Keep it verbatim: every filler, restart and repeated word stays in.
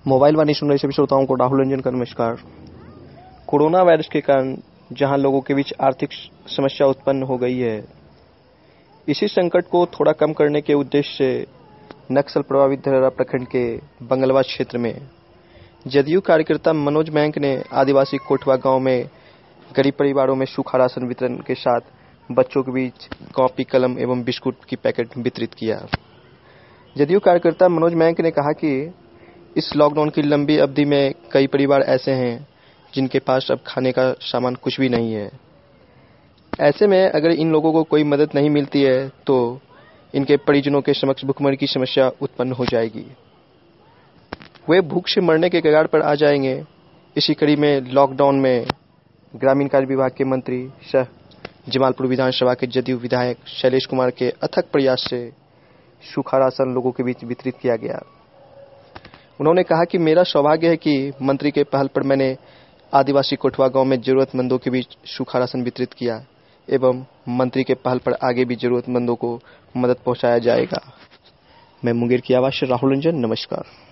Mobile वाणी सुन रहे सभी श्रोताओं को राहुल रंजन का नमस्कार। कोरोना वायरस के कारण जहां लोगों के बीच आर्थिक समस्या उत्पन्न हो गई है, इसी संकट को थोड़ा कम करने के उद्देश्य से नक्सल प्रभावित धरहरा प्रखंड के बंगलवा क्षेत्र में जदयू कार्यकर्ता मनोज मयंक ने आदिवासी कोटवा गांव में गरीब परिवारों में सूखा राशन वितरण के साथ बच्चों के बीच कॉपी, कलम एवं बिस्कुट की पैकेट वितरित किया। जदयू कार्यकर्ता मनोज मयंक ने कहा कि इस लॉकडाउन की लंबी अवधि में कई परिवार ऐसे हैं जिनके पास अब खाने का सामान कुछ भी नहीं है। ऐसे में अगर इन लोगों को कोई मदद नहीं मिलती है तो इनके परिजनों के समक्ष भुखमरी की समस्या उत्पन्न हो जाएगी, वे भूख से मरने के कगार पर आ जाएंगे। इसी कड़ी में लॉकडाउन में ग्रामीण कार्य विभाग के मंत्री सह जमालपुर विधानसभा के जदयू विधायक शैलेश कुमार के अथक प्रयास से सूखा राशन लोगों के बीच वितरित किया गया। उन्होंने कहा कि मेरा सौभाग्य है कि मंत्री के पहल पर मैंने आदिवासी कोटवा गांव में जरूरतमंदों के बीच सूखा राशन वितरित किया एवं मंत्री के पहल पर आगे भी जरूरतमंदों को मदद पहुंचाया जाएगा। मैं मुंगेर की आवाज से राहुल रंजन, नमस्कार।